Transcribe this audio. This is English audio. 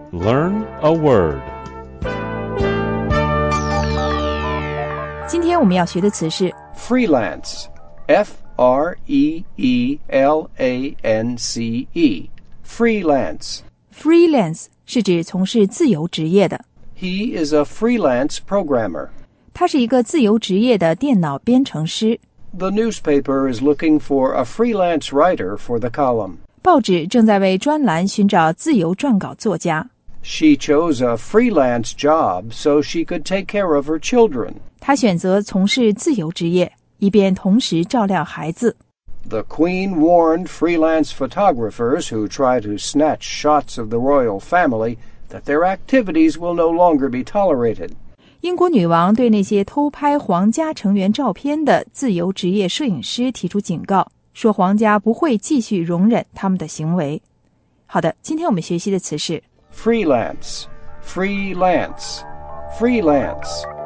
Learn a word. 今天我们要学的词是 Freelance. F-R-E-E-L-A-N-C-E. Freelance. freelance 是指从事自由职业的， He is a freelance programmer. 他是一个自由职业的电脑编程师。 The newspaper is looking for a freelance writer for the column. 报纸正在为专栏寻找自由撰稿作家。 She chose a freelance job so she could take care of her children. 他选择从事自由职业，以便同时照料孩子。 The Queen warned freelance photographers who try to snatch shots of the royal family that their activities will no longer be tolerated. 英国女王对那些偷拍皇家成员照片的自由职业摄影师提出警告，说皇家不会继续容忍他们的行为。好的，今天我们学习的词是 Freelance. Freelance. Freelance.